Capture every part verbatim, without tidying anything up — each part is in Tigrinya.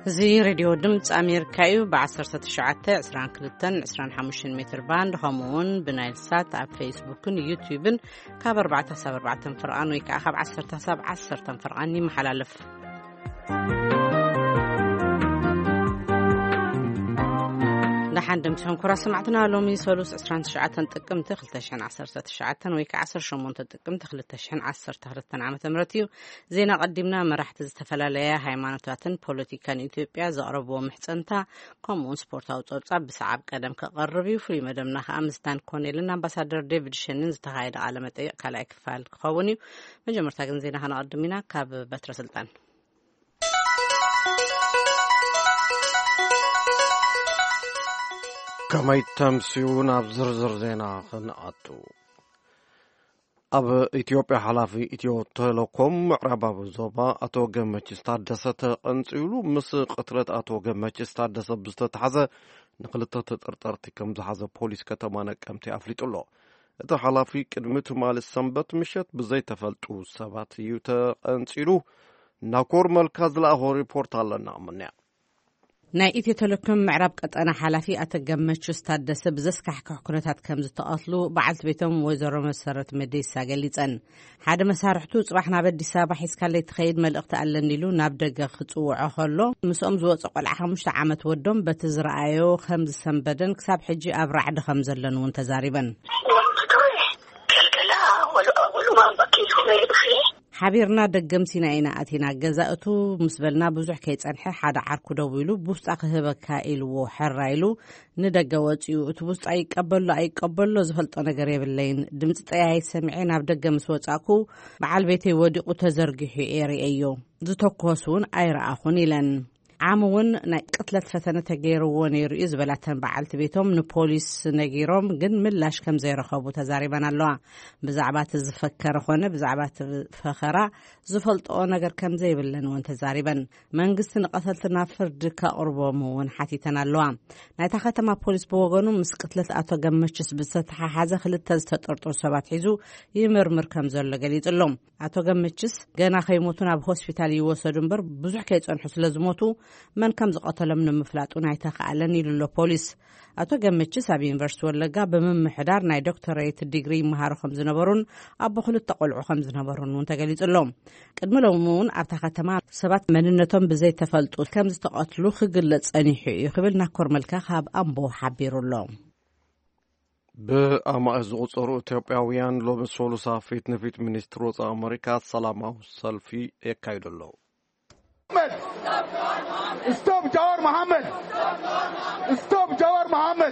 زي راديو دمت أمريكايو بعصر تشعات عسران كلتن عسران حموشين متر باند همون بنايل سات على فيسبوك يوتيوب كاب أربعة سبعة أربعة فرقان ويكأخب عصر تساب عصر تنفرقاني محلالف نحن دمتهم كرا سمعتنا لومي سولوس عسران تشعاتن تقمت خلتشان عصر تشعاتن ويك عصر شمون تقمت خلتشان عصر تهرتن عام تمرتيو زينا قدمنا مرحت استفلاليا هايمانوتاتن بوليتيكان إثيوبيا زقربو محصنتا كومون سبورتاو تصاب بسعب قدم كقربيو فري مدمنا خامستان كونيلن امباسادور ديفيد شينن زتهايد عالمه كلاي كفال خوني مجمرتا كن زينا هنقدمنا كاب بتر سلطان كما يتمسيون بزرزر زينا خنقاتو أب إثيوبيا حلافي إثيو تيليكوم معربة زوبا أتو جمعت استعدست أنسيلو مس قتلت أتو جمعت استعدست بستتحزة نقلت تطرطرت كم زحزة بوليس كتمانك أمتي أفليت الله أتو حلافي كلمت مال السنبت مشت بزي تفلتو سبات يوتا أنسيلو ناكور مركز لاهو ريبورت على نعمنا ናይ ኢትዮ ቴሌኮም ምዕራብ ቀጠና ሓላፊ ኣተገመቹ ስታደሰ ብዘስካሕ ኩነታት ከም ዝተኣስሉ በዓልቲ ቤቶም ወይዘሮ መሰረት መደይሳ ገሊፀን ሓደ መሳርሕቱ ጽባሕ ናብ ኣዲስ ኣበባ ሒዝካለይ ትኸይድ መልእኽቲ ኣለኒ ኢሉ ናብ ደገ ክጽውዖ ከሎ ምስኦም ዝወፀ ቆልዓ ሓሙሽተ ዓመት ወዶም በቲ ዝረኣዮ ከም ዝሰንበደን ክሳብ ሕጂ ኣብ ራዕዲ ከም ዘለን እውን ተዛሪበን حبيرنا دقمتنا إنا أتينا جزاءته مسبلنا بزح كي تنحي حدا عركو دويلو بوست أقهبا كائلو وحرايلو ندقوات يو أتبوست أي قبلو أي قبلو زفلت أنا قريب اللين دمت أي سمعين عبدقا مسوات أكو بعال بيتي ودقو تزرقحي إيري أيو زتوكوسون أي رأخوني لن عامون قتلت فتنة تغيرو ونيرو إزبلاتن بعالت بيتهم نبوليس نغيروم جن ملاش كم زي رخبو تزاريبان اللوع بزعبات الزفكر خونا بزعبات فخرا زفلت او نغر كم زي بلن وان تزاريبان منقستن قتلتنا فرد كأربومو وان حتيتنا اللوع نايتا ختما بوليس بوغنو مس قتلت أتو جمشس بستحا حازة خلت تزتطرطر سبات حيزو يمرمر كم زل قليت اللوم أتو جمشس جانا خيموتنا بهوسبيتالي وصدنبر بزح كيت أنحس لازموتو من كم زقتل من مفلات ونايتا خالني للو بوليس أتو جمتش سابي يونيفرسيتي ولا بمن محضر ناي دكتوريت ديجري مهارو خمس نبرون أبو خلت تقلعو خمس نبرون وانت قاليت اللوم قدم لومون أبتا ختما سبات مننتهم بزي تفلتو كم زتقتلو خجلت أنيحي يخبلنا كورملكا خاب أمبو حبيرو اللوم بأما أزغطرو إثيوبياويان لو مسولو صافيت نفيت منستروز أمريكا سلامة سلفي إيكايدو اللوم Stop Jawar Mohammed! Stop Jawar Mohammed!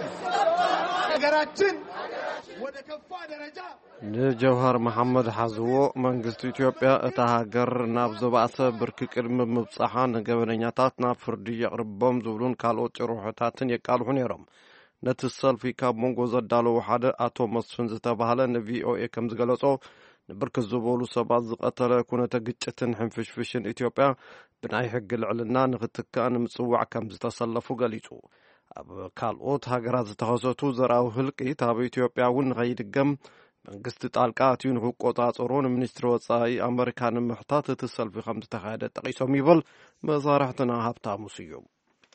نجوهر محمد حزو منجست إثيوبيا اتهاجر نابزو بأسا برككر مبصحان قبلنياتاتنا فردي يقربهم زولون كالوت روحتاتن يقالون يرم نتصل في كاب مونغو زدالو وحده أتو مصفن زتبهلا نفي أو إيه كم زغلصو نبرك الزبولو سبات زقتل كونة قجتن حنفشفشن إثيوبيا بناي حق العلنا نغتكان مصوع كم زتصلفو قليتو أب كالوت هاجرات زتخصوتو زراو هلقي تاب إثيوبيا ون غيدقم منقست طالقات ينهو قوطاصرون منستر وصاي أمريكان محتاط تتصل في خمس تخايدة تقيسهم يبل مزارحتنا هابتا مسيوم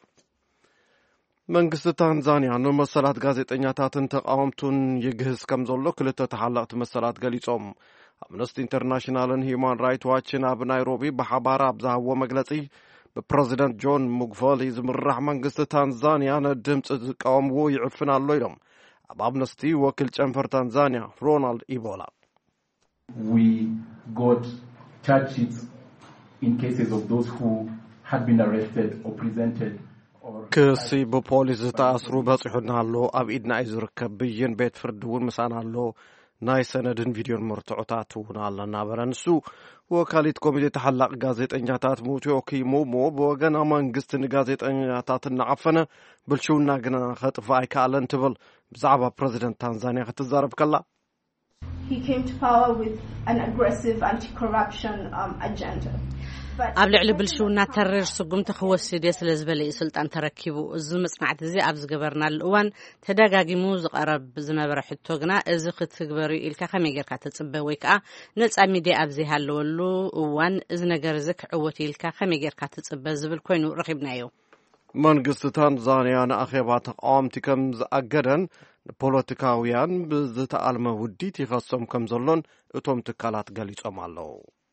منقست تنزانيا نو مسالات غازيطنياتاتن تقاومتون يجهز كم زولو كلتا تحلقت مسالات قليصوم أمنستي انترناشنالن هيومان رايت واتشن أب نيروبي بحبارة أبزاهو مجلسي ببريزيدنت جون موغفالي زمرح منقست تنزانيا ندمت تقاوم وو يعفنا الليلم أب أمنستي وكل جنفر تنزانيا رونالد إيبولا We got charge sheets in cases of those who had been arrested or presented كسي ببوليس تأسرو بصحنا له أب إدنا إزرك بيين بيت فردون مسانا له ناي سندن فيديو مرتعطاتونا على نابرنسو وكاليت كوميدي تحلق غازيت انجاتات موتو كيمو مو بوغنا منقست غازيت انجاتات نعفنا بلشونا غنا خطف اي كالن تبل بزعبا بريزيدنت تنزانيا خطزارب كلا He came to power with an aggressive anti-corruption um, agenda. ኣብ ልዕሊ ብልሽውና ተረር ስጉም ተኸወስድ ስለ ዝበለ ስልጣን ተረኪቡ እዚ መጽናዕቲ እዚ ኣብ ዝገበርናል እዋን ተደጋጊሙ ዝቐረብ ዝነበረ ሕቶ ግና እዚ ክትግበሩ ኢልካ ከመይ ጌርካ ተጽበ ወይ ከዓ ነጻ ሚድያ ኣብ ዘይሃለወሉ እዋን እዚ ነገር እዚ ክዕወት ኢልካ ከመይ ጌርካ ተጽበ ዝብል ኮይኑ ረኺብናዮ መንግስቲ ታንዛንያ ንኣኼባ ተቃዋምቲ ከም ዝኣገደን ፖለቲካውያን ብዝተኣልመ ውዲት ይኸሶም ከም ዘሎን እቶም ትካላት ገሊጾም ኣለዉ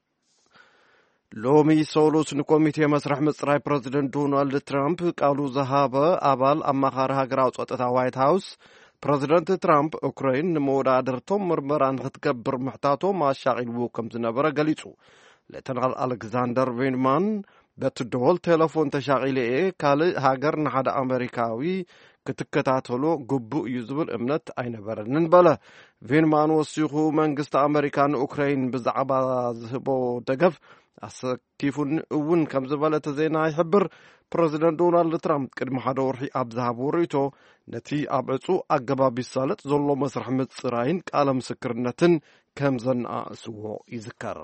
ሎሚ ሶሉስ ንኮሚቴ መስርሕ ምጽራይ ፕሬዚደንት ዶናልድ ትራምፕ ቃሉ ዝሃበ ኣባል ኣማኻሪ ሃገራዊ ጸጥታ ዋይት ሃውስ ፕሬዚደንት ትራምፕ ኡክራይን ንመወዳደርቶም ምርመራን ክትገብር ምሕታቶም ኣሻቒልዎ ከም ዝነበረ ገሊጹ ሌተናል ኣሌክዛንደር ቬንማን በቲ ደወል ቴሌፎን ተሻቒለ እየ ካልእ ሃገር ንሓደ ኣሜሪካዊ ክትከታተሎ ግቡእ እዩ ዝብል እምነት ኣይነበረንን በለ ቬንማን ወሲኹ መንግስቲ ኣሜሪካ ንኡክራይን ብዛዕባ ዝህቦ ደገፍ ኣሰኪፉን እውን ከም ዝበለተ ዜና ይሕብር ፕሬዚደንት ዶናልድ ትራምፕ ቅድሚ ሓደ ወርሒ ኣብ ዝሃብዎ ርእቶ ነቲ ኣብ ዕፁ ኣገባብ ይሳለጥ ዘሎ መስርሕ ምጽራይን ቃለ ምስክርነትን ከም ዘነኣእስዎ ይዝከር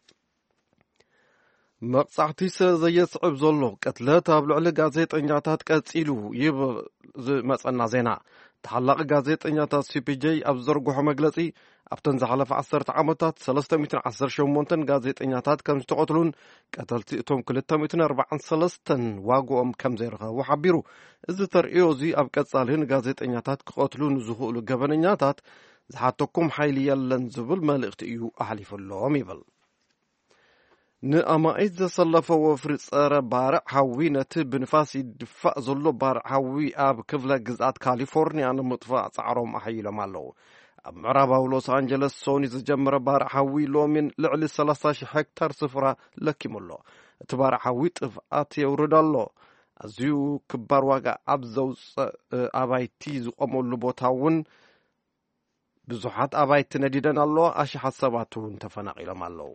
መቕጻዕቲ ዘየስዕብ ዘሎ ቅትለት ኣብ ልዕሊ ጋዜጠኛታት ቀጺሉ ይብል ዝመጸና ዜና ታላቅ ጋዜጠኛታት ሲፒጄ ኣብ ዘርግሖ መግለጺ ኣብተን ዝሓለፈ ዓሰርተ ዓመታት ሰለስተ ሚእቲ ዓሰርተ ሸሞንተ ጋዜጠኛታት ከም ዝተቐትሉን ቀተልቲ እቶም ክልተ ሚእቲ ኣርባዓን ሰለስተን ዋግኦም ከም ዘይረኸቡ ሓቢሩ እዚ ተርእዮ እዚ ኣብ ቀጻሊ ንጋዜጠኛታት ክቐትሉ ንዝኽእሉ ገበነኛታት ዝሓተኩም ሓይሊ የለን ዝብል መልእኽቲ እዩ ኣሕሊፉሎም ይብል ንኣማኢት ዘሰለፈ ወፍሪ ጸረ ባርዕ ሓዊ ነቲ ብንፋስ ይድፋእ ዘሎ ባርዕ ሓዊ ኣብ ክፍለ ግዝኣት ካሊፎርኒያ ንምጥፋእ ጻዕሮም ኣሕይሎም ኣለዉ ኣብ ምዕራባዊ ሎስ አንጀለስ ሶኒ ዝጀመረ ባርዕ ሓዊ ሎሚን ልዕሊ ሰላሳ ሽሕ ሄክታር ስፍራ ለኪሙ ኣሎ እቲ ባርዕ ሓዊ ጥፍኣት የውርድ ኣሎ ኣዝዩ ክባር ዋጋ ኣብ ዘውፅእ ኣባይቲ ዝቆመሉ ቦታ እውን ብዙሓት ኣባይቲ ነዲደን ኣለዋ ኣሽሓት ሰባት እውን ተፈናቒሎም ኣለዉ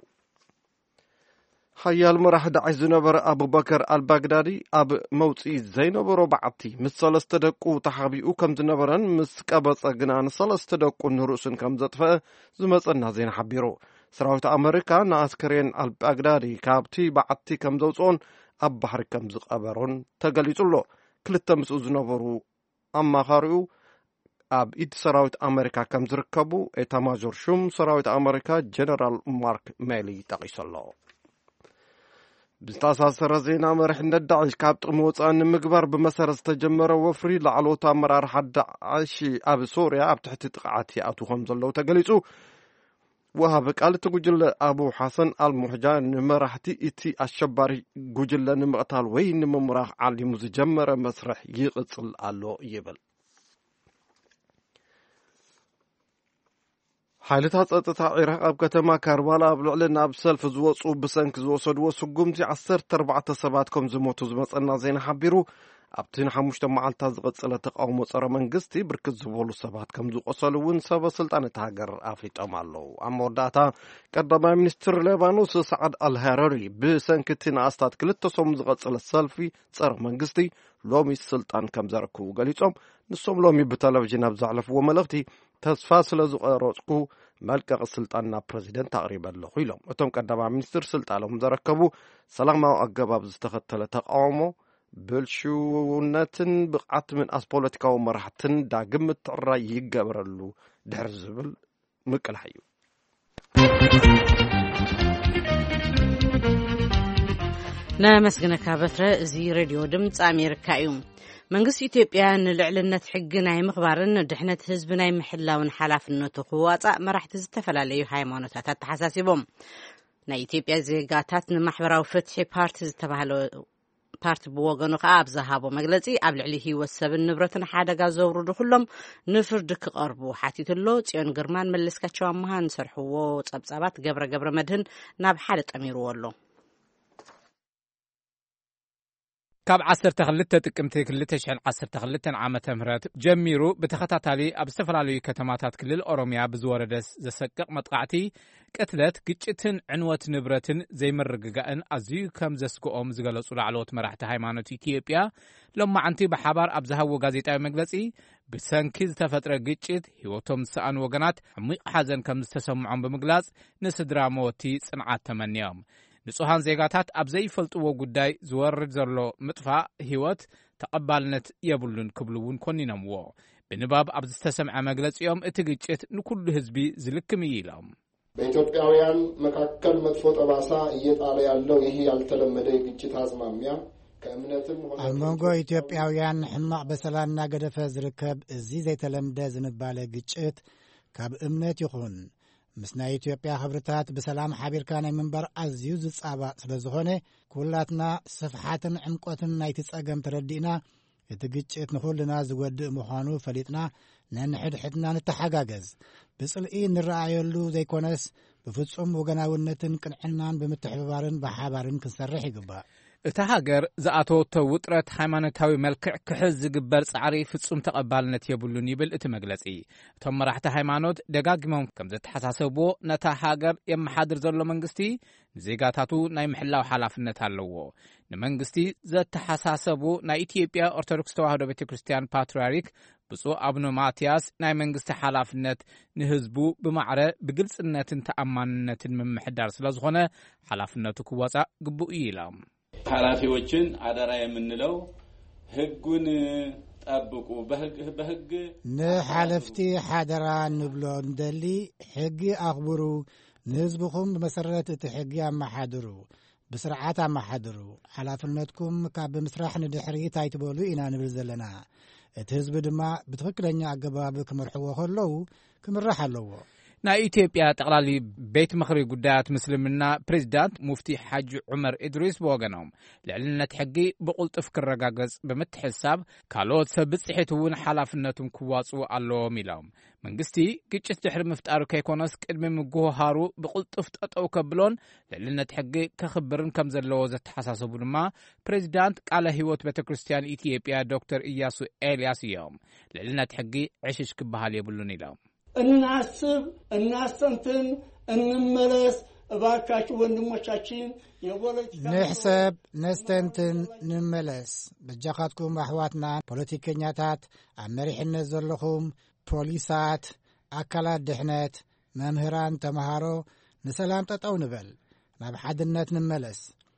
ሓያል መራሒ ዳዕሽ ዝነበረ አቡበከር አልባግዳዲ ኣብ መውፅኢ ዘይነበሮ በዓቲ ምስ ሰለስተ ደቁ ተሓቢኡ ከም ዝነበረን ምስ ቀበፀ ግና ንሰለስተ ደቁ ንርእስን ከም ዘጥፈአ ዝመፀና ዜና ሓቢሩ ሰራዊት ኣሜሪካ ንኣስከሬን አልባግዳዲ ካብቲ በዓቲ ከም ዘውፅኦን ኣብ ባሕሪ ከም ዝቀበሮን ተገሊጹሎ ክልተ ምስኡ ዝነበሩ ኣማኻሪኡ ኣብ ኢድ ሰራዊት ኣሜሪካ ከም ዝርከቡ ኤታማዦር ሹም ሰራዊት ኣሜሪካ ጀነራል ማርክ ሜሊ ጠቂሶሎ ብዝተኣሳሰረ ዜና መሪሕነት ዳዕሽ ካብ ጥቕሚ ወፃኢ ንምግባር ብመሰረት ዝተጀመረ ወፍሪ ላዕለዎት ኣመራርሓ ዳዕሽ ኣብ ሶርያ ኣብ ትሕቲ ጥቕዓት ይኣትዉ ከም ዘለዉ ተገሊጹ ወሃቢ ቃል እቲ ጉጅለ ኣቡ ሓሰን ኣልሙሕጃ ንመራሕቲ እቲ ኣሸባሪ ጉጅለ ንምቕታል ወይ ንምምራኽ ዓሊሙ ዝጀመረ መስርሕ ይቕጽል ኣሎ ይብል ሓይልታት ጸጥታ ኢራቅ ኣብ ከተማ ካርባላ ኣብ ልዕሊ ናብ ሰልፊ ዝወፁ ብሰንኪ ዝወሰድዎ ስጉምቲ ዓሰርተ ኣርባዕተ ሰባት ከም ዝሞቱ ዝመፀና ዜና ሓቢሩ ኣብቲ ንሓሙሽተ መዓልታት ዝቐጸለ ተቃውሞ ጸረ መንግስቲ ብርክት ዝበሉ ሰባት ከም ዝቆሰሉ እውን ሰበስልጣን እቲ ሃገር ኣፍሊጦም ኣለዉ ኣብ መወዳእታ ቀዳማይ ሚኒስትር ሌባኖስ ሰዓድ አልሃረሪ ብሰንኪ እቲ ንኣስታት ክልተ ሰሙን ዝቐጸለ ሰልፊ ጸረ መንግስቲ ሎሚ ስልጣን ከም ዘረክቡ ገሊጾም ንሶም ሎሚ ብቴሌቭዥን ኣብ ዘሕለፍዎ መልእኽቲ ተስፋ ስለ ዝቐረጽኩ መልቀቕ ስልጣን ናብ ፕሬዚደንት ኣቕሪበ ኣለኹ ኢሎም እቶም ቀዳማይ ሚኒስትር ስልጣኖም ዘረከቡ ሰላማዊ ኣገባብ ዝተኸተለ ተቃውሞ ብልሽውነትን ብቕዓት ምንኣስ ፖለቲካዊ መራሕትን ዳግም ምትዕርራይ ይገበረሉ ድሕሪ ዝብል ምቅላሕ እዩ ነመስግነካ በትረ እዚ ሬድዮ ድምፂ ኣሜሪካ እዩ መንግስቲ ኢትዮጵያ ንልዕልነት ሕጊ ናይ ምኽባርን ድሕነት ህዝቢ ናይ ምሕላውን ሓላፍነቱ ክዋጻእ መራሕቲ ዝተፈላለዩ ሃይማኖታት ተሓሳሲቦም ናይ ኢትዮጵያ ዜጋታት ንማሕበራዊ ፍትሒ ፓርቲ ዝተባሃለ ፓርቲ ብወገኑ ከዓ ኣብ ዝሃቦ መግለጺ ኣብ ልዕሊ ህይወት ሰብን ንብረትን ሓደጋ ዘውርዱ ኩሎም ንፍርዲ ክቐርቡ ሓቲትሎ ጽዮን ግርማን መለስካቸው ኣመሃን ሰርሕዎ ጸብጻባት ገብረ ገብረ መድህን ናብ ሓደ ጠሚርዎ ኣሎ ካብ ዓሰርተ ክልተ ጥቅምቲ ክልተ ሽሕን ዓሰርተ ክልተን ዓመተ ምህረት ጀሚሩ ብተኸታታሊ ኣብ ዝተፈላለዩ ከተማታት ክልል ኦሮሚያ ብዝወረደ ዘሰቅቕ መጥቃዕቲ ቅትለት ግጭትን ዕንወት ንብረትን ዘይምርግጋእን ኣዝዩ ከም ዘስግኦም ዝገለጹ ላዕለዎት መራሕቲ ሃይማኖት ኢትዮጵያ ሎማዓንቲ ብሓባር ኣብ ዝሃብዎ ጋዜጣዊ መግለጺ ብሰንኪ ዝተፈጥረ ግጭት ህይወቶም ዝሰኣኑ ወገናት ዓሚቕ ሓዘን ከም ዝተሰምዖም ብምግላጽ ንስድራ ሞቲ ጽንዓት ተመንዮም ንጹሃን ዜጋታት ኣብ ዘይፈልጥዎ ጉዳይ ዝወርድ ዘሎ ምጥፋእ ህይወት ተቐባልነት የብሉን ክብሉውን ኮኒኖምዎ ብንባብ ኣብ ዝተሰምዐ መግለጺኦም እቲ ግጭት ንኩሉ ህዝቢ ዝልክም እዩ ኢሎም በኢትዮጵያውያን መካከል መጥፎ ጠባሳ እየጣለ ያለው ይህ ያልተለመደ የግጭት አዝማሚያ ከእምነትም ሆነ አመንጎ ኢትዮጵያውያን ሕማቅ በሰላምና ገደፈ ዝርከብ እዚ ዘይተለምደ ዝንባለ ግጭት ካብ እምነት ይኹን ምስና ኢትዮጵያ ሕብረታት በሰላም ሓቢርካ ናይ መንበር ኣዝዩ ዝጻባእ ስለ ዝኾነ ኩላትና ስፍሓትን ዕምቆትን ናይቲ ጸገም ተረዲእና እቲ ግጭት ንኹልና ዝወድእ ምዃኑ ፈሊጥና ነንሕድሕድና ንተሓጋገዝ ብጽልኢ ንረኣየሉ ዘይኮነስ ብፍጹም ወገናውነትን ቅንዕናን ብምትሕብባርን ብሓባርን ክንሰርሕ ይግባእ እታ ሃገር ዝኣተወቶ ውጥረት ሃይማኖታዊ መልክዕ ክሕዝ ዝግበር ጻዕሪ ፍጹም ተቐባልነት የብሉን ይብል እቲ መግለጺ እቶም መራሕቲ ሃይማኖት ደጋጊሞም ከም ዘተሓሳሰብዎ ነታ ሃገር የመሓድር ዘሎ መንግስቲ ንዜጋታቱ ናይ ምሕላው ሓላፍነት ኣለዎ ንመንግስቲ ዘተሓሳሰቡ ናይ ኢትዮጵያ ኦርቶዶክስ ተዋህዶ ቤተ ክርስቲያን ፓትርያርክ ብፁዕ አቡነ ማትያስ ናይ መንግስቲ ሓላፍነት ንህዝቡ ብማዕረ ብግልጽነትን ተኣማንነትን ምምሕዳር ስለ ዝኾነ ሓላፍነቱ ክወጻእ ግቡእ እዩ ኢሎም ኃላፊዎችን አደራ የምንለው ህጉን ጠብቁ በህግ ንሓለፍቲ ሓደራ ንብሎ እንደሊ ሕጊ አኽብሩ ንህዝብኩም በመሰረት እቲ ሕጊ አማሓድሩ ብስርዓት አማሓድሩ ሓላፍነትኩም ካብ ምስራሕ ንድሕሪት ኣይትበሉ ኢና ንብል ዘለና እቲ ህዝቢ ድማ ብትክክለኛ አገባብ ክመርሕዎ ከለዉ ክምራሕ ኣለዎ ናይ ኢትዮጵያ ጠቅላሊ ቤት ምኽሪ ጉዳያት ምስልምና ፕሬዝዳንት ሙፍቲ ሓጂ ዑመር ኢድሪስ በወገኖም ልዕልነት ሕጊ ብቁልጥፍ ክረጋገጽ ብምትሕሳብ ካልኦት ሰብ ብጽሒት እውን ሓላፍነቱን ክዋጽኡ ኣለዎም ኢሎም መንግስቲ ግጭት ድሕሪ ምፍጣሩ ከይኮነስ ቅድሚ ምጉሃሩ ብቁልጥፍ ጠጠው ከብሎን ልዕልነት ሕጊ ከኽብርን ከም ዘለዎ ዘተሓሳሰቡ ድማ ፕሬዝዳንት ቃለ ህይወት ቤተ ክርስቲያን ኢትዮጵያ ዶክተር ኢያሱ ኤልያስ እዮም ልዕልነት ሕጊ ዕሽሽ ክበሃል የብሉን ኢሎም እናስብ እናስተንትን እንመለስ እባካችሁ ወንድሞቻችን የፖለቲካ ንሕሰብ ነስተንትን ንመለስ በጃኻትኩም ኣሕዋትና ፖለቲከኛታት ኣብ መሪሕነት ዘለኹም ፖሊሳት ኣካላት ድሕነት መምህራን ተምሃሮ ንሰላም ጠጠው ንበል ናብ ሓድነት ንመለስ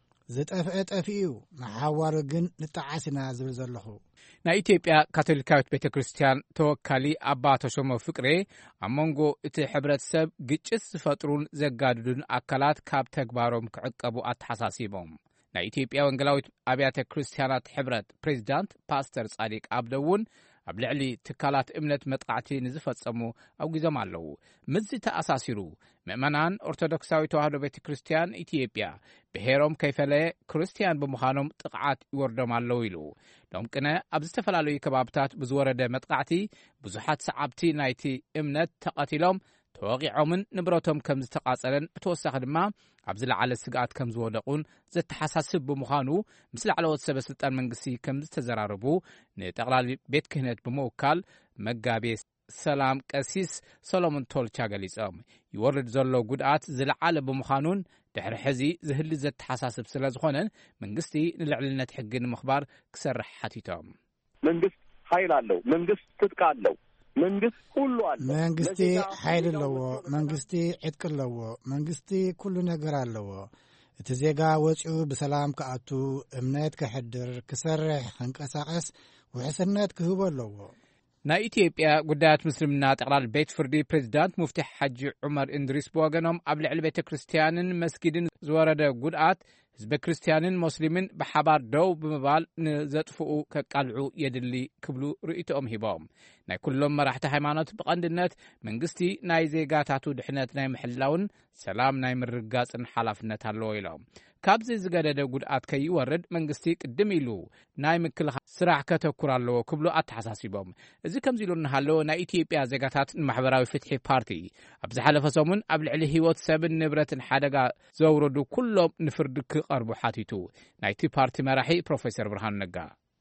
ዝጠፍአ ጠፊኡ ንሓዋሩ ግን ንጣዓሲና ዝብል ዘለኹ ናይ ኢትዮጵያ ካቶሊካዊት ቤተ ክርስቲያን ተወካሊ አባ ተሾመ ፍቅሬ ኣብ መንጎ እቲ ሕብረተሰብ ግጭት ዝፈጥሩን ዘጋድዱን ኣካላት ካብ ተግባሮም ክዕቀቡ ኣተሓሳሲቦም ናይ ኢትዮጵያ ወንጌላዊት ኣብያተ ክርስቲያናት ሕብረት ፕሬዝዳንት ፓስተር ጻዲቅ ኣብደውን ኣብ ልዕሊ ትካላት እምነት መጥቃዕቲ ንዝፈጸሙ ኣውጊዞም ኣለዉ ምዚ ተኣሳሲሩ ምእመናን ኦርቶዶክሳዊ ተዋህዶ ቤተ ክርስቲያን ኢትዮጵያ ብሄሮም ከይፈለየ ክርስቲያን ብምዃኖም ጥቕዓት ይወርዶም ኣለዉ ኢሉ ሎም ቅነ ኣብ ዝተፈላለዩ ከባብታት ብዝወረደ መጥቃዕቲ ብዙሓት ሰዓብቲ ናይቲ እምነት ተቐቲሎም ተወቂዖምን ንብረቶም ከም ዝተቃጸለን ብተወሳኺ ድማ ኣብ ዝለዓለ ስግኣት ከም ዝወደቁን ዘተሓሳስብ ብምዃኑ ምስ ላዕለዎት ሰበ ስልጣን መንግስቲ ከም ዝተዘራረቡ ንጠቕላሊ ቤት ክህነት ብምውካል መጋቤ ሰላም ቀሲስ ሰሎሞን ቶልቻ ገሊጾም ይወርድ ዘሎ ጉድኣት ዝለዓለ ብምዃኑን ድሕሪ ሕዚ ዝህሊ ዘተሓሳስብ ስለ ዝኾነን መንግስቲ ንልዕልነት ሕጊ ንምኽባር ክሰርሕ ሓቲቶም መንግስት ኃይል አለው መንግስት ትጥቅ አለው መንግስት ሁሉ አለ መንግስቲ ኃይል ኣለዎ መንግስቲ ዕጥቂ ኣለዎ መንግስቲ ኩሉ ነገር ኣለዎ እቲ ዜጋ ወፂኡ ብሰላም ከኣቱ እምነት ክሕድር ክሰርሕ ክንቀሳቀስ ውሕስነት ክህቦ ኣለዎ ናይ ኢትዮጵያ ጉዳያት ምስልምና ጠቅላል ቤት ፍርዲ ፕሬዝዳንት ሙፍቲ ሓጂ ዑመር ኢድሪስ በወገኖም ኣብ ልዕሊ ቤተ ክርስቲያንን መስጊድን ዝወረደ ጉድኣት ህዝበ ክርስቲያንን ሙስሊምን ብሓባር ደው ብምባል ንዘጥፍኡ ከቃልዑ የድሊ ክብሉ ርእይቶኦም ሂቦም ናይ ኩሎም መራሕቲ ሃይማኖት ብቐንድነት መንግስቲ ናይ ዜጋታቱ ድሕነት ናይ ምሕላውን ሰላም ናይ ምርጋጽን ሓላፍነት ኣለዎ ኢሎም ካብዚ ዝገደደ ጉድኣት ከይወርድ መንግስቲ ቅድም ኢሉ ናይ ምክልኻል ስራሕ ከተኩር ኣለዎ ክብሉ ኣተሓሳሲቦም እዚ ከምዚ ኢሉ እናሃለወ ናይ ኢትዮጵያ ዜጋታት ንማሕበራዊ ፍትሒ ፓርቲ ኣብ ዝሓለፈ ሰሙን ኣብ ልዕሊ ህይወት ሰብን ንብረትን ሓደጋ ዘውረዱ ኩሎም ንፍርዲ ክቐርቡ ሓቲቱ ናይቲ ፓርቲ መራሒ ፕሮፌሰር ብርሃኑ ነጋ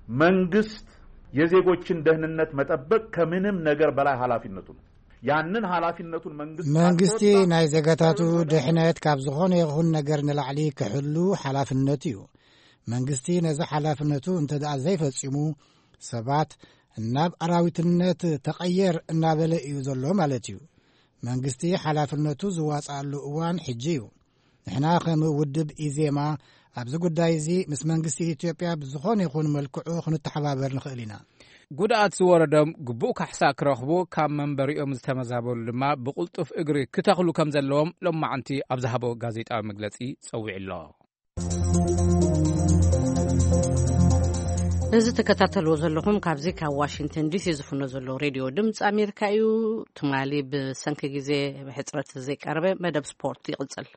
መንግስት የዜጎችን ደህንነት መጠበቅ ከምንም ነገር በላይ ኃላፊነቱ ነው ያንን ኃላፊነቱን መንግስት መንግስቲ ናይ ዜጋታቱ ድሕነት ካብ ዝኾነ ይኹን ነገር ንላዕሊ ክሕሉ ሓላፍነት እዩ መንግስቲ ነዚ ሓላፍነቱ እንተደኣ ዘይፈጺሙ ሰባት ናብ ኣራዊትነት ተቐየር እናበለ እዩ ዘሎ ማለት እዩ መንግስቲ ሓላፍነቱ ዝዋጻሉ እዋን ሕጂ እዩ ንሕና ከም ውድብ ኢዜማ ኣብዚ ጉዳይ እዚ ምስ መንግስቲ ኢትዮጵያ ብዝኾነ ይኹን መልክዑ ክንተሓባበር ንኽእል ኢና። ጉድኣት ዝወረዶም ግቡእ ካሕሳ ክረኽቡ ካብ መንበሪኦም ዝተመዛበሉ ድማ ብቕልጡፍ እግሪ ክተኽሉ ከም ዘለዎም ሎማዓንቲ ኣብ ዝሃቦ ጋዜጣዊ መግለጺ ጸዊዕ ኣሎ። እዚ ተከታተልዎ ዘለኹም ካብዚ ካብ ዋሽንግተን ዲሲ ዝፍኖ ዘሎ ሬድዮ ድምፂ ኣሜሪካ እዩ። ትማሊ ብሰንኪ ግዜ ብሕፅረት ዘይቀረበ መደብ ስፖርት ይቕፅል።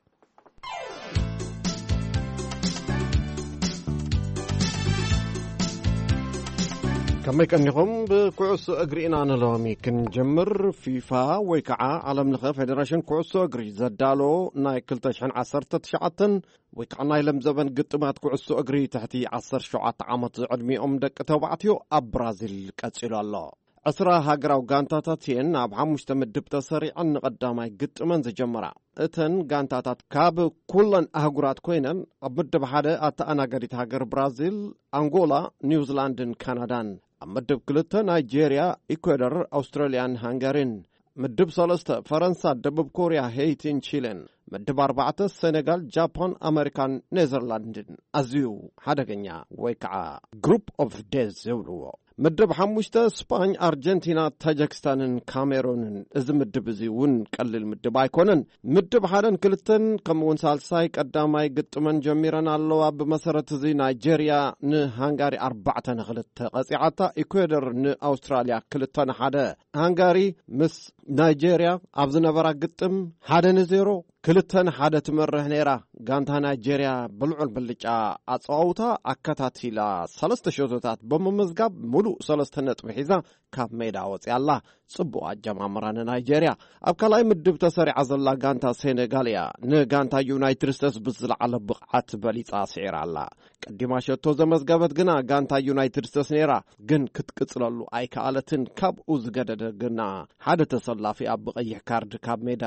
ከመይ ቀኒኹም ብኩዕሶ እግሪ ኢና ንሎሚ ክንጀምር። ፊፋ ወይ ከዓ ዓለም ለኸ ፌደሬሽን ኩዕሶ እግሪ ዘዳሎ ናይ ክልተ ሽሕን ዓሰርተ ትሽዓተን ወይ ከዓ ናይ ለም ዘበን ግጥማት ኩዕሶ እግሪ ትሕቲ ዓሰርተ ሸውዓተ ዓመት ዕድሚኦም ደቂ ተባዕትዮ ኣብ ብራዚል ቀፂሉ ኣሎ። ዕስራ ሃገራዊ ጋንታታት እየን ኣብ ሓሙሽተ ምድብ ተሰሪዐን ንቐዳማይ ግጥመን ዝጀመራ። እተን ጋንታታት ካብ ኩለን ኣህጉራት ኮይነን ኣብ ምድብ ሓደ ኣተኣናገዲት ሃገር ብራዚል፣ ኣንጎላ፣ ኒውዚላንድን ካናዳን፣ ኣብ ምድብ ክልተ ናይጄርያ፣ ኢኳዶር፣ ኣውስትራልያን ሃንጋሪን፣ ምድብ ሰለስተ ፈረንሳ፣ ደቡብ ኮርያ፣ ሄይቲን ቺሌን፣ ምድብ ኣርባዕተ ሴኔጋል፣ ጃፓን፣ ኣሜሪካን ኔዘርላንድን ኣዝዩ ሓደገኛ ወይ ከዓ ግሩፕ ኦፍ ዴዝ ዝብልዎ። ምድብ ሓሙሽተ ስፓኝ፣ ኣርጀንቲና፣ ታጃክስታንን ካሜሩንን። እዚ ምድብ እዚ እውን ቀሊል ምድብ ኣይኮነን። ምድብ ሓደን ክልተን ከምኡውን ሳልሳይ ቀዳማይ ግጥመን ጀሚረን ኣለዋ። ብመሰረት እዚ ናይጄርያ ንሃንጋሪ ኣርባዕተ ንክልተ ቀፂዓታ፣ ኢኳዶር ንኣውስትራልያ ክልተ ንሓደ። ሃንጋሪ ምስ ናይጄርያ ኣብ ዝነበራ ግጥም ሓደ ንዜሮ ክልተ ንሓደ ትመርሕ ነይራ። ጋንታ ናይጄርያ ብልዑል ብልጫ ኣፀዋውታ ኣከታቲላ ሰለስተ ሸቶታት ብምምዝጋብ ሙሉእ ሰለስተ ነጥቢ ሒዛ ካብ ሜዳ ወፂኣ ኣላ። ጽቡቕ ኣጀማምራ ንናይጄርያ። ኣብ ካልኣይ ምድብ ተሰሪዓ ዘላ ጋንታ ሴኔጋል እያ። ንጋንታ ዩናይትድ ስቴትስ ብዝለዓለ ብቕዓት በሊፃ ስዒራ ኣላ። ቀዲማ ሸቶ ዘመዝገበት ግና ጋንታ ዩናይትድ ስቴትስ ነይራ፣ ግን ክትቅጽለሉ ኣይከኣለትን። ካብኡ ዝገደደ ግና ሓደ ተሰላፊ ኣብ ብቐይሕ ካርድ ካብ ሜዳ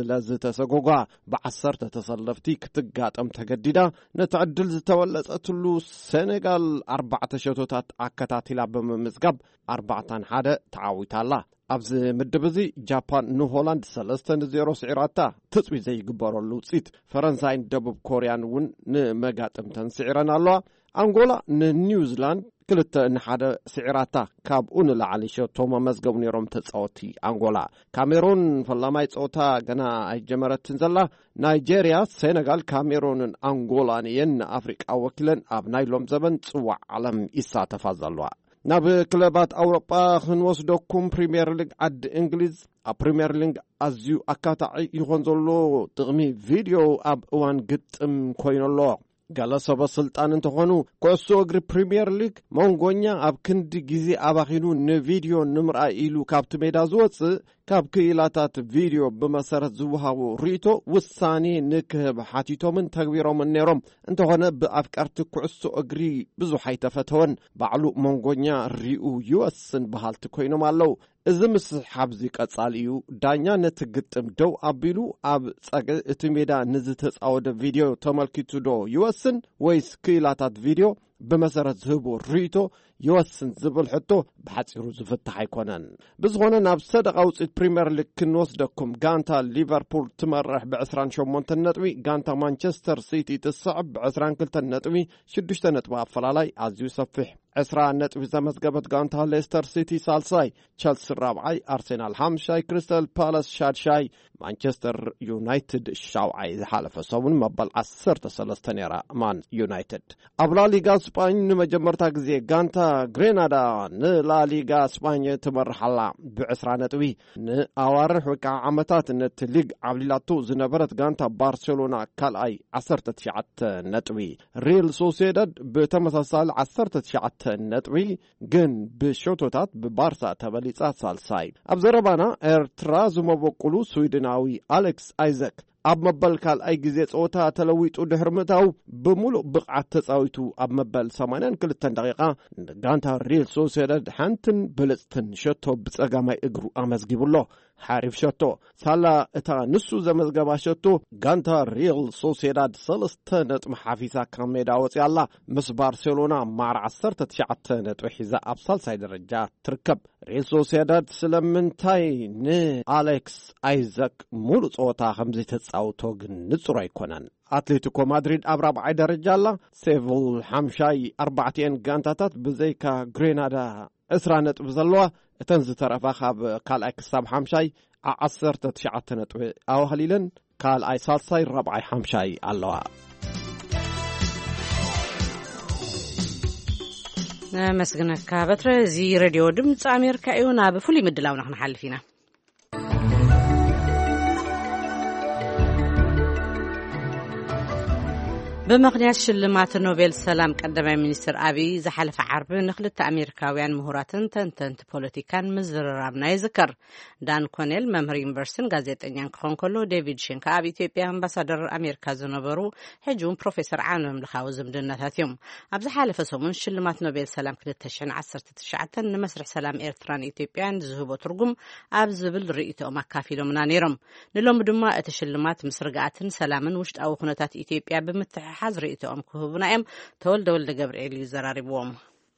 ስለዝተሰጎጓ ብዓሰርተ ተሰለፍቲ ክትጋጠም ተገዲዳ ነቲ ዕድል ዝተወለፀትሉ ሴኔጋል ኣርባዕተ ሸቶታት ኣከታቲላ ብምምዝጋብ ኣርባዕተን ሓደ ተዓዊታላ። ኣብዚ ምድብ እዚ ጃፓን ንሆላንድ ሰለስተ ንዜሮ ስዒራታ። ትፅቢት ዘይግበረሉ ውፅኢት ፈረንሳይን ደቡብ ኮርያን እውን ንመጋጥምተን ስዒረን ኣለዋ። አንጎላ ንኒውዚላንድ ክልተ ንሓደ ስዒራታ። ካብኡ ንላዕሊ ሸቶ መመዝገቡ ነይሮም ተፃወቲ አንጎላ። ካሜሩን ፈላማይ ፆታ ገና ኣይጀመረትን ዘላ። ናይጄርያ፣ ሴኔጋል፣ ካሜሩንን አንጎላን እየን ንኣፍሪቃ ወኪለን ኣብ ናይ ሎም ዘበን ጽዋዕ ዓለም ይሳተፋ ዘለዋ። ናብ ክለባት ኣውሮጳ ክንወስደኩም ፕሪምየር ሊግ ዓዲ እንግሊዝ። ኣብ ፕሪምየር ሊግ ኣዝዩ ኣካታዒ ይኾን ዘሎ ጥቕሚ ቪድዮ ኣብ እዋን ግጥም ኮይኑ ኣሎ። ገለ ሰበ ስልጣን እንተኾኑ ኩዕሶ እግሪ ፕሪምየር ሊግ መንጎኛ ኣብ ክንዲ ግዜ ኣባኺኑ ንቪድዮ ንምርኣይ ኢሉ ካብቲ ሜዳ ዝወፅእ ካብ ክኢላታት ቪድዮ ብመሰረት ዝውሃቡ ርእቶ ውሳኔ ንክህብ ሓቲቶምን ተግቢሮምን ነይሮም። እንተኾነ ብኣፍቀርቲ ኩዕሶ እግሪ ብዙሕ ኣይተፈተወን። ባዕሉ መንጎኛ ርኡ ይወስን በሃልቲ ኮይኖም ኣለው። እዚ ምስሓብ ዚ ቀጻሊ እዩ። ዳኛ ነቲ ግጥም ደው ኣቢሉ ኣብ ጸግዒ እቲ ሜዳ ንዝተጻወደ ቪድዮ ተመልኪቱ ዶ ይወስን ወይስ ክኢላታት ቪድዮ ብመሰረት ዝህቡ ርእቶ ይወስን ዝብል ሕቶ ብሓፂሩ ዝፍታሕ ኣይኮነን። ብዝኾነ ናብ ሰደቃ ውፅኢት ፕሪምየር ሊግ ክንወስደኩም። ጋንታ ሊቨርፑል ትመርሕ ብዕስራን ሸሞንተ ነጥቢ፣ ጋንታ ማንቸስተር ሲቲ ትስዕብ ብዕስራን ክልተ ነጥቢ፣ ሽዱሽተ ነጥቢ ኣፈላላይ ኣዝዩ ሰፊሕ። ዕስራ ነጥቢ ዘመዝገበት ጋንታ ሌስተር ሲቲ ሳልሳይ፣ ቸልሲ ራብዓይ፣ ኣርሴናል ሓምሻይ፣ ክሪስታል ፓላስ ሻድሻይ፣ ማንቸስተር ዩናይትድ ሻውዓይ። ዝሓለፈ ሰሙን መበል ዓሰርተ ሰለስተ ነይራ ማን ዩናይትድ። ኣብ ላሊጋ ስፓኝ ንመጀመርታ ግዜ ጋንታ ግሬናዳ ንላሊጋ ስፓኝ ትመርሓላ ብዕስራ ነጥቢ። ንኣዋርሕ ወይ ከዓ ዓመታት ነቲ ሊግ ዓብሊላቱ ዝነበረት ጋንታ ባርሴሎና ካልኣይ ዓሰርተ ትሽዓተ ነጥቢ። ሪል ሶሴዳድ ብተመሳሳሊ ዓሰርተ ትሽዓተ ነጥቢ ግን ብሾቶታት ብባርሳ ተበሊጻ ሳልሳይ። ኣብ ዘረባና ኤርትራ ዝመበቁሉ ስዊድናዊ ኣሌክስ ኣይዘክ ኣብ መበል ካልኣይ ግዜ ጸወታ ተለዊጡ ድሕሪ ምእታው ብሙሉእ ብቕዓት ተጻዊቱ ኣብ መበል ሰማንያ ክልተ ደቂቓ ጋንታ ሪል ሶሴዳድ ሓንትን ብልጽትን ሸቶ ብጸጋማይ እግሩ ኣመዝጊቡሎ። ሓሪፍ ሸቶ ሳላ እታ ንሱ ዘመዝገባ ሸቶ ጋንታ ሪል ሶሴዳድ ሰለስተ ነጥቢ ሓፊሳ ካብ ሜዳ ወፂኣላ ምስ ባርሴሎና ማር ዓሰርተ ትሽዓተ ነጥቢ ሒዛ ኣብ ሳልሳይ ደረጃ ትርከብ ሪል ሶሴዳድ ስለምንታይ ንኣሌክስ ኣይዛክ ሙሉእ ጸወታ ከምዚ ተጻውቶ ግን ንጹር ኣይኮነን አትሌቲኮ ማድሪድ ኣብ ራብዓይ ደረጃ ኣላ ሴቪል ሓምሻይ ኣርባዕተን ጋንታታት ብዘይካ ግሬናዳ ዕስራ ነጥቢ ዘለዋ እተን ዝተረፋ ካብ ካልኣይ ክሳብ ሓምሻይ ዓሰርተ ትሽዓተ ነጥቢ ኣዋህሊለን ካልኣይ ሳልሳይ ራብዓይ ሓምሻይ ኣለዋ መስግነካ በትረ እዚ ሬድዮ ድምፂ ኣሜሪካ እዩ ናብ ፍሉይ ምድላውና ክንሓልፍ ኢና بمقنيات شلمات نوبل سلام قدماي منستر ابي زحلف عرب نخلت امريكاويان مهوراتن تنتنت بوليتيكان مزررابنا يذكر دان كونيل ممر يونيفرسيتي غازيطኛን كون كلو ديفيد شينك ابي ኢትዮጵያ امباسادر امريكا زنبرو حجوم بروفيسور عالم لخاو زمدناتاتهم ابز حالف سمون شلمات نوبل سلام ألفين وتسعة عشر نمسرح سلام ايرتران ኢትዮጵያን ዝህቦ ትርጉም ابز بل رئيتو ماكافيلو منانيرم نلوم دما اتشلمات مسرغاتن سلامن وشطاو خنوتات ኢትዮጵያ بمتح حزر إتوام كهوبنايم تولد ولد جبريل يزراربوم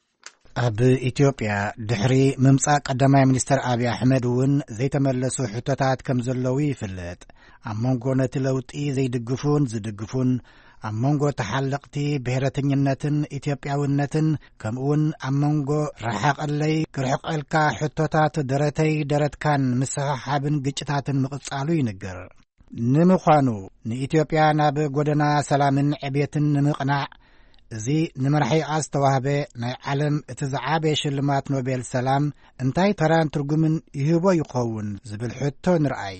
أب إثيوبيا دحري ممسا قدماي منستر أبي أحمد ون زي تملسو حتوتات كم زلوي فلت أمونغو نتلوتي زي دقفون زي دقفون أمونغو تحلقتي بهرتنينتن إثيوبياونتن كمون أمونغو رحق اللي كرحق الكا حتوتات درتي درت كان مسحابن قجتاتن مقصالو ينقر نمخانو نإثيوبيا ناب غودنا سلامن عبيتن نمقنع زي نمرحي أستوهبه ناي عالم اتزعابي شلمات نوبل سلام انتاي تران ترجمن يهبو يقوون زبل حتو نرأي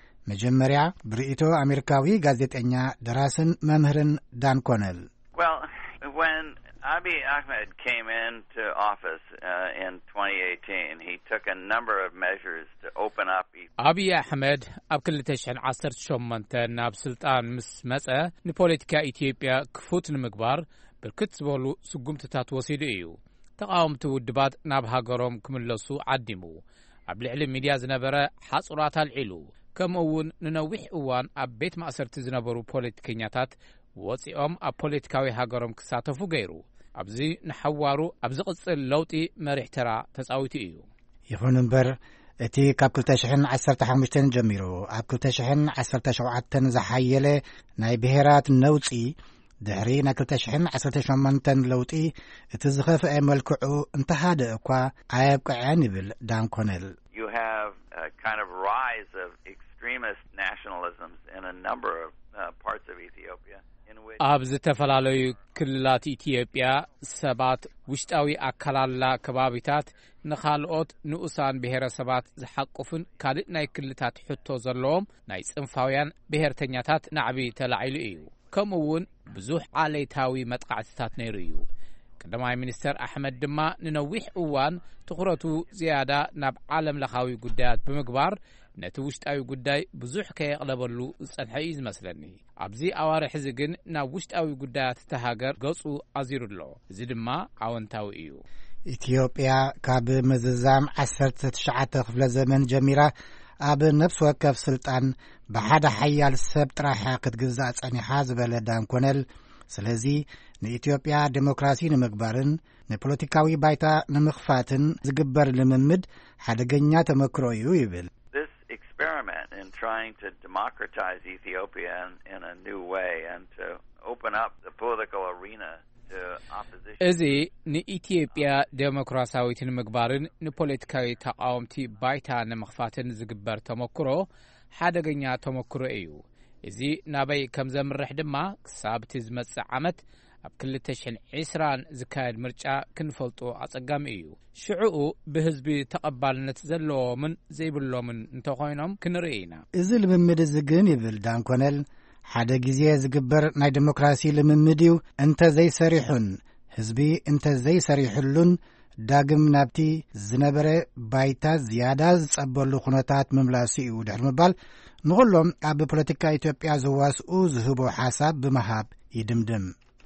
مجمريا برئيتو أمريكاوي غازيتانيا دراسن ممهرن دان كونيل Well, when Abiy Ahmed came into office uh, in twenty eighteen, he took a number of measures to open up. Abiy Ahmed ab كلتشن عصر شومنت ناب سلطان مس مسأ نبوليتيكا إثيوبيا كفوت نمقبار بركت زبولو سقومتتات وسيد إيو تقاوم تودبات ناب هاقروم كملسو عدمو ab العلم ميديا زنبرا حصرات العلو كمون ننوح اوان ab بيت مأسرت زنبرو بوليتيكينياتات وصيهم ab بوليتيكاوي هاقروم كساتفو غيرو أبزي نحوارو أبزي قصة اللوطي مريحترا تساويتي إيو يخون نبر اتي كاب كلتشحن عسرت حمشتن جميرو اب كلتشحن عسرت شوعتن زحيلة ناي بهرات نوتي دحري نا كلتشحن عسرت شمنتن لوطي اتزخف اي ملكعو انتهاد اكوا عيب قعانبل دان كونيل You have a kind of rise of extremist nationalisms in a number of uh, parts of Ethiopia. أبز تفلالو كلات إثيوبيا سبات وشتاوي أكلالا كبابيتات نخالوت نؤسان بهر سبات زحقفن كادت ناي كلتات حتو زرلوم ناي سنفاويان بهر تنياتات نعبي تلعيلو إيو كمون بزوح عليتاوي متقعتات نيريو كدماي منستر أحمد دما ننوح اوان تقرأتو زيادة ناب عالم لخاوي قدات بمقبار نتوشت أي قداي بزوح كي يغلبلو الحيز مثلني أبزي أوارح زقن ناوشت أي قدات تهاجر قصو أزير الله زدما عوانتاو إيو إثيوبيا كاب مززام عسرت تشعات خفل زمن جميرة أب نفس وكف سلطان بحد حيال سبت راح قد أني حازب لدان كونل سلزي نإثيوبيا ديمقراسي نمقبارن نبوليتيكاوي بايتا نمخفاتن زقبر لممد حدقنيا تمكرويو يبل experiment in trying to democratize Ethiopia in, in a new way and to open up the political arena to opposition. إذا نإثيوبيا ديمقراطية المقبارن نبوليتيكاي تقاومتي بايتا نمخفاتن زقبر تمكرو حدقنيا تمكرو إيو إذا نابي كم زمرح دما كسابت زمت عمت بكل تشحن عسران زكايد مرجع كنفلطو عصقام إيو شعوء بهزبي تقبالنت زلو من زيبلو من انتوخوينهم كنرئينا إذا لممد الزقين يبل دان كونل حدا جزيه زقبر ناي ديمقراسي لممديو انت زي سريحن هزبي انت زي سريحلون داقم نابتي زنبري بايتا زيادة زقبلو خنوتات مملاسي إيو دحر مبال نغلهم أب بوليتيكا إثيوبيا زواس أو زهبو حساب بمهاب يدمدم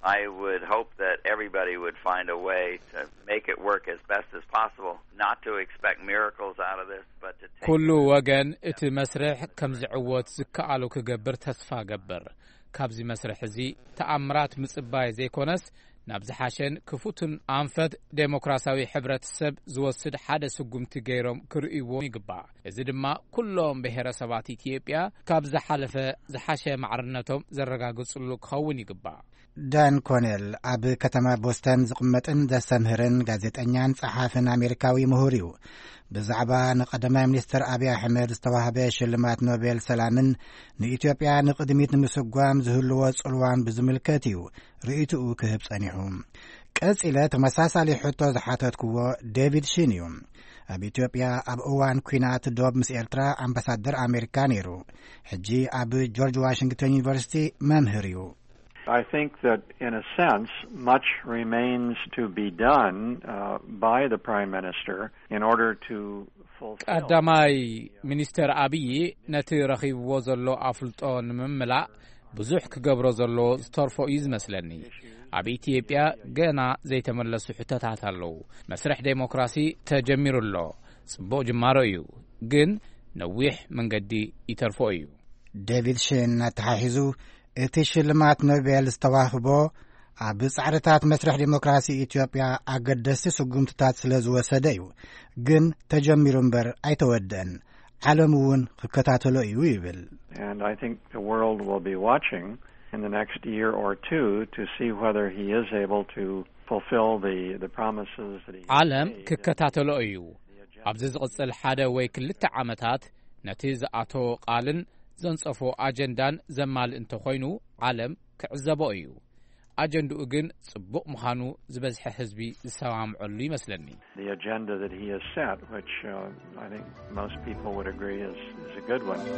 I would hope that everybody would find a way to make it work as best as possible, not to expect miracles out of this, but to take... كل وجن ات مسرح كم زعوت زكالو كجبر تصفى جبر كابزي مسرح زي تأمرات مصباي زي كونس نابز حاشن كفوتن أنفد ديمقراطية حبرة السب زوسد حدا سجمت جيرم كرئيو يقبع إذا دما كلهم بهرسبات إثيوبيا كابز حلفة زحاشة معرنتهم زرقا قصلو خون يقبع دان كونيل أب كتما بوستن زقمتن دا سمهرن غازيتانيان صحافن أمريكاوي مهوريو بزعبا نقدما منستر أبي أحمد استوهبه شلمات نوبل سلامن نإثيوبيا نقدميت نمسقوام زهلو وصلوان بزملكاتيو رئيتو كهب صنيعهم كأس إلى تمساسا لحطو زحاتت كوو ديفيد شينيوم أب إثيوبيا أب أوان كوينات دوب مس إلترا أمباسادر أمريكانيرو حجي أب جورج واشنطن يونيفرسيتي ممهريو I think that, in a sense, much remains to be done uh, by the Prime Minister in order to fulfill... قداماي منستر أبي نتي رخيب وزلو أفلطون مملا بزوح كقبر زلو سترفو إز مسلني أبي إثيوبيا جانا زي تملسو حتتات اللو مسرح ديمقراسي تجمير اللو سبو جماريو جن نويح من قدي يترفويو ديفيد شين تحاحزو እቲ ሽልማት ኖቤል ዝተዋህቦ ኣብ ጻዕርታት መስርሕ ዲሞክራሲ ኢትዮጵያ ኣገደስቲ ስጉምትታት ስለ ዝወሰደ እዩ ግን ተጀሚሩ እምበር ኣይተወደአን ዓለም እውን ክከታተሎ እዩ ይብል And I think the world will be watching in the next year or two to see whether he is able to fulfill the the promises that he ዓለም ክከታተሎ እዩ ኣብዚ ዝቕጽል ሓደ ወይ ክልተ ዓመታት ነቲ ዝኣቶ ቃልን ዘንጸፎ አጀንዳን ዘማል እንተ ኮይኑ ዓለም ክዕዘቦ እዩ አጀንዳኡ ግን ጽቡቕ ምዃኑ ዝበዝሐ ህዝቢ ዝሰማምዓሉ ይመስለኒ The agenda that he has set, which uh, I think most people would agree is, is a good one.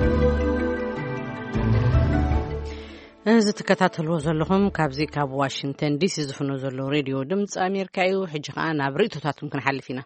እዚ ተከታተልዎ ዘለኹም ካብዚ ካብ ዋሽንግተን ዲሲ ዝፍኖ ዘሎ ሬድዮ ድምፂ ኣሜሪካ እዩ ሕጂ ከዓ ናብ ርእቶታቱም ክንሓልፍ ኢና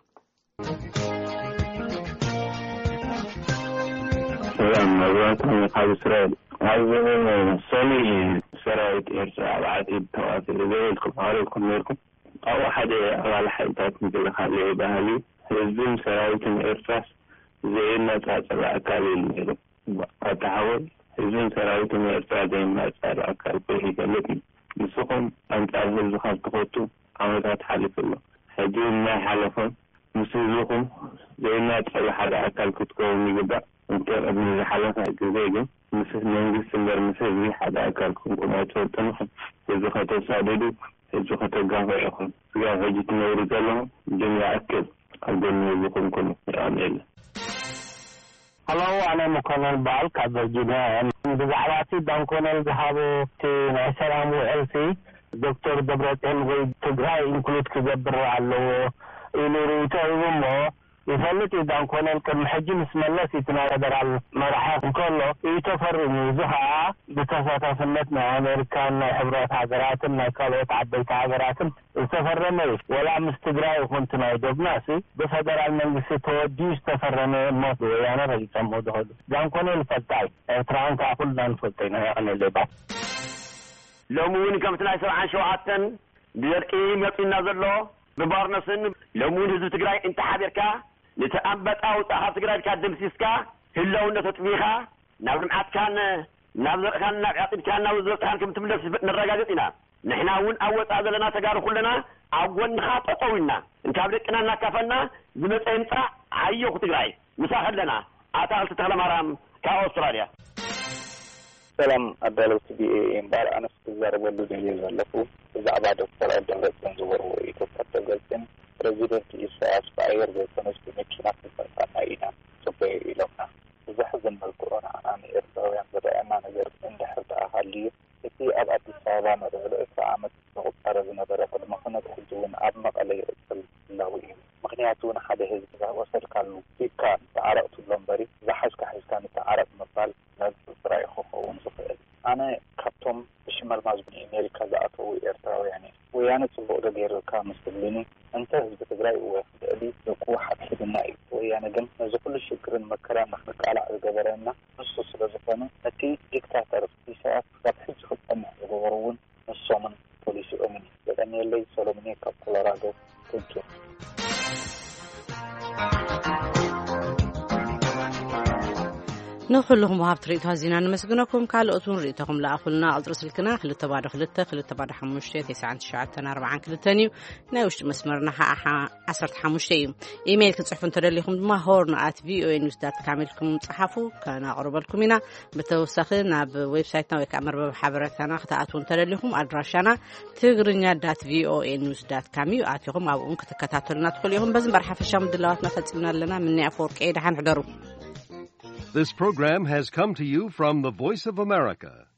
ሰላም አብራቱም ካብ እስራኤል ኣብ ሰኒ ሰራዊት ኤርትራ ባዕቲ ተዋፊር ዘይል ክፋልኩም ነርኩም ኣብ ሓደ ኣባል ሓይልታት ምክልኻል ባህሊ ህዝብን ሰራዊትን ኤርትራስ ዘይነጻጸር ኣካል የለ ኣተሓወል ህዝብን ሰራዊትን ኤርትራ ዘይነጻጸር ኣካል ኮይኑ ይገለጥ ንስኹም አንጻር ህዝብ ካብ ትኾቱ ዓመታት ሓሊፍሎ ሕጂ ናይ ሓለፎም ምስ ህዝብኹም ዘይነጻጸር ሓደ ኣካል ክትከውን ይግባእ እንተ ቀድሚ ዝሓለፈ ግዜ ግን ምስ መንግስት እምበር ምስ ህዝቢ ሓደ ኣካል ክንኩም ኣይተወጠንኹም ህዝቢ ከተሳደዱ ህዝቢ ከተጋፈኢኹም ስጋ ሕጂ ትነብሩ ዘለኹም ድም ይኣክል ኣብ ጎኒ ህዝብኩም ኩኑ ይረኣም የለ Hello, أنا مكونل بالك أبرجينا بزعلاتي دانكونل ذهابو في نعسرام وإلسي دكتور دبرتين وتجاي إنكلود كجبر على إنه ريتايومو يفلت دانكونل كمحجم اسم الله سيتنا قدر على مرحب كله يتفرم زها بتساتا سنتنا أمريكان حبرات عذراتنا كالوت عبيت عذراتنا استفرمي ولا مستقراء وكنتنا يدبناسي بفدر المنجس توديش تفرمي الموت ويانا رجي تمود هدو دانكونل فتاي اتران كاقل دان فتينا يعني اللي بعد لو موني كمتنا يسرعان شوعاتن بيرقي ميقينا ذلو ببارنسن لو موني هزو تقراء انت حبيركا نتأمبت أو تحب تقرأ كادم سيسكا هلو نتطبيخا نابن عاد كان نابن كان نعطي كان نوزر كان كم تملس نرجعتنا نحن أول أول هذا لنا تجارب كلنا أول نخاط قوينا إن كابركنا نكفنا زمت أنت عيوك تقرأ مساعد لنا أتعال تتكلم عرام كأستراليا سلام أدلو تبي إمبار أنا استزار ولد جيل زلفو إذا عباد دكتور أدلو تنزور ويتوقف تجلسين بريزيدنت إسرائيل باير بيتونس بمكينة فلسطينية سبي إلونا إذا حزن بالكورونا أنا إرتويان بدأنا نجر إن دحرت أهالي في أب أبي سابا مدرسة إسرائيل نقطة رزنا برفض مخنة حجون أبمق عليه إسرائيل اللهوي مخنياتون حدا هزب وصل كانوا في كان تعرقت اللمبري زحش كحيس كان تعرق مطال نزل إسرائيل خوفون سفيل أنا كابتوم بشمال مازبني أمريكا زعطوا إرتوي يعني ويانا تبقى غير كامستليني أنت هزب تقرأي وفدألي يقوى حد حدنا ويانا جم نزو كل شكرا مكرا نخلق على الجبرنا نصص رزقنا نتي ديكتاتر في ساعات قد حج خطنا يغورون نصومن نخلهم وهاب تريتها زينا نمسجنكم كالأتون ريتهم لأخلنا أطرس الكنا خلت بعد خلت خلت بعد حمشتي تسعة شعتنا أربعة كلتانيو ناوش مسمرنا ها عصرت حمشتي إيميل كتصحفون ترليهم ما هورن at v o a news dot com لكم تصحفوا كان أقرب لكم هنا بتوسخنا بويب سايتنا ويكمر بحبرتنا خطأتون ترليهم أدراشنا تغرنيا dot v o a news dot com يعطيهم أو أنك تكتاتلنا تقوليهم بس برحف الشام دلوقتي فتنا لنا من أفور كيد حنحضروا. This program has come to you from the Voice of America,